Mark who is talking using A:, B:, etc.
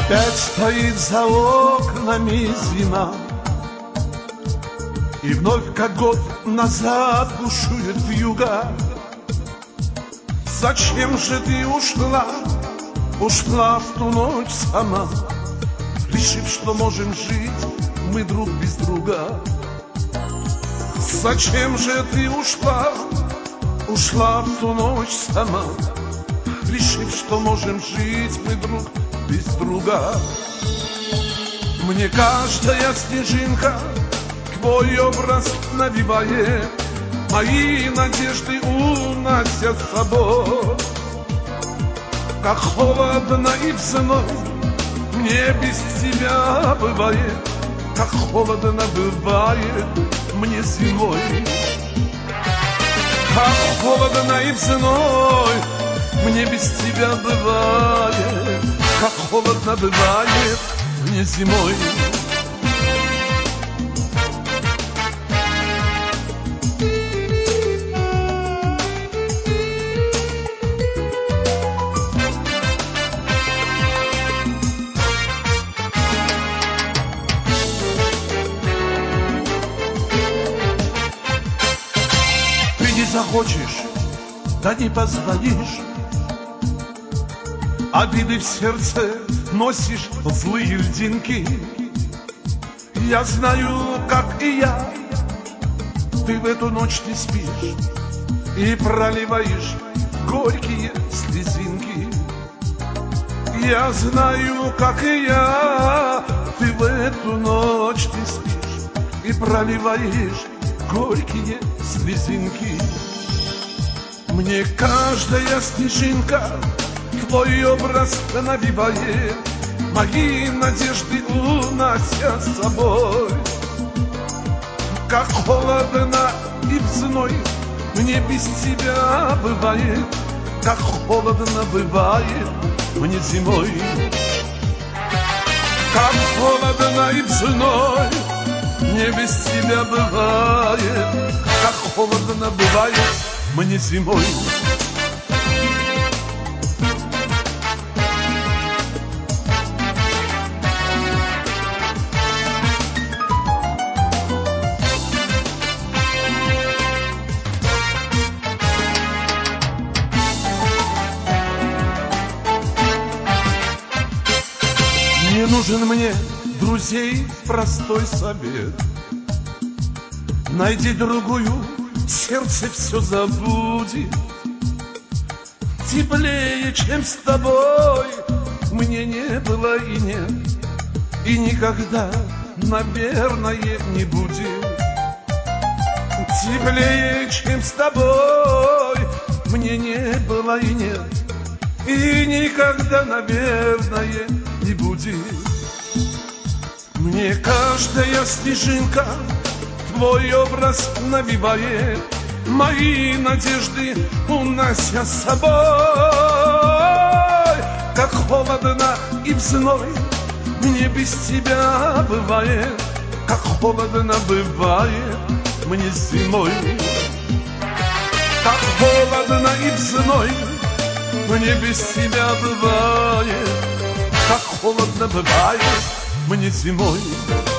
A: Опять стоит за окнами зима, и вновь, как год назад, бушует вьюга. Зачем же ты ушла, ушла в ту ночь сама, решив, что можем жить мы друг без друга? Зачем же ты ушла, ушла в ту ночь сама, решив, что можем жить мы друг без друга? Мне каждая снежинка твой образ навевает, мои надежды унося с собой. Как холодно и весной мне без тебя бывает, как холодно бывает мне зимой. Как холодно и весной мне без тебя бывает, как холодно бывает мне зимой. Не захочешь, да не позвонишь, обиды в сердце носишь злые льдинки. Я знаю, как и я, ты в эту ночь не спишь и проливаешь горькие слезинки. Я знаю, как и я, ты в эту ночь не спишь и проливаешь горькие слезинки. Мне каждая снежинка твой образ навевает, мои надежды унося с собой. Как холодно и весной мне без тебя бывает, как холодно бывает мне зимой. Как холодно и весной мне без тебя бывает, как холодно бывает мне зимой. Не нужен мне друзей простой совет, найди другую, сердце все забудет. Теплее, чем с тобой, мне не было и нет, и никогда, наверное, не будет. Теплее, чем с тобой, мне не было и нет, и никогда, наверное, не будет. Мне каждая снежинка твой образ навевает, мои надежды унося с собой. Как холодно и весной мне без тебя бывает, как холодно бывает мне зимой. Как холодно и весной мне без тебя бывает, как холодно бывает мне зимой.